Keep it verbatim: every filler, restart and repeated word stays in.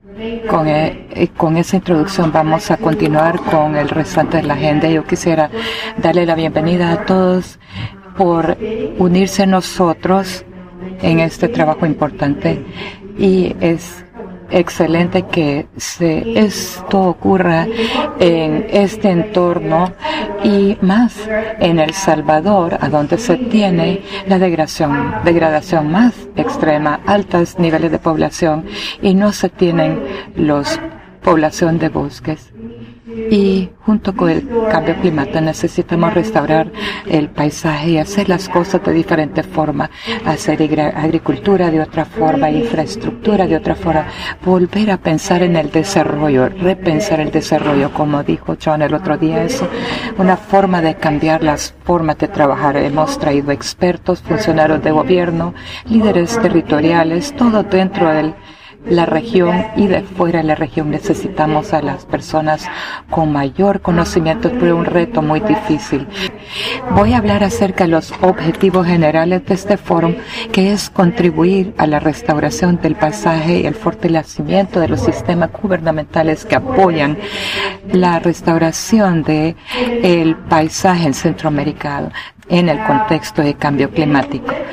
Con, eh, con esa introducción vamos a continuar con el restante de la agenda. Yo quisiera darle la bienvenida a todos por unirse a nosotros en este trabajo importante, y es excelente que se, esto ocurra en este entorno y más en El Salvador, a donde se tiene la degradación, degradación más extrema, altos niveles de población, y no se tienen los población de bosques. Y junto con el cambio climático necesitamos restaurar el paisaje y hacer las cosas de diferente forma, hacer agricultura de otra forma, infraestructura de otra forma, volver a pensar en el desarrollo, repensar el desarrollo, como dijo John el otro día, eso, una forma de cambiar las formas de trabajar. Hemos traído expertos, funcionarios de gobierno, líderes territoriales, todo dentro del la región y de fuera de la región. Necesitamos a las personas con mayor conocimiento, pero un reto muy difícil. Voy a hablar acerca de los objetivos generales de este foro, que es contribuir a la restauración del paisaje y el fortalecimiento de los sistemas gubernamentales que apoyan la restauración de el paisaje en Centroamérica en el contexto de cambio climático.